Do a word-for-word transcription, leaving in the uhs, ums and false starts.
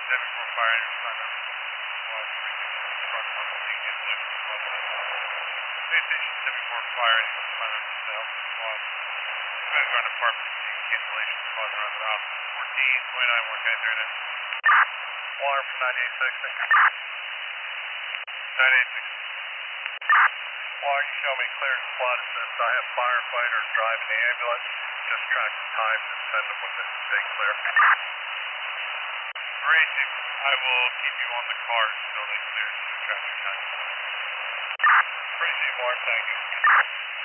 seventy-four fire engine, sign up. Squad three two front tunnel, being in blue, squad one tunnel. Pay station seventy-four fire engine, sign up yourself. Squad. Squad ground department, seeing cancellation, squad around the house. fourteen, twenty-nine, one K thirty. Alarm from ninety-eight six, thank you. ninety-eight six. Alarm, you show me clear and squad assist. I have firefighter driving the ambulance. Just track the time to send them when this is stay clear. Racing, I will keep you on the car until they clear. Just track your time. Appreciate Alarm, thank you.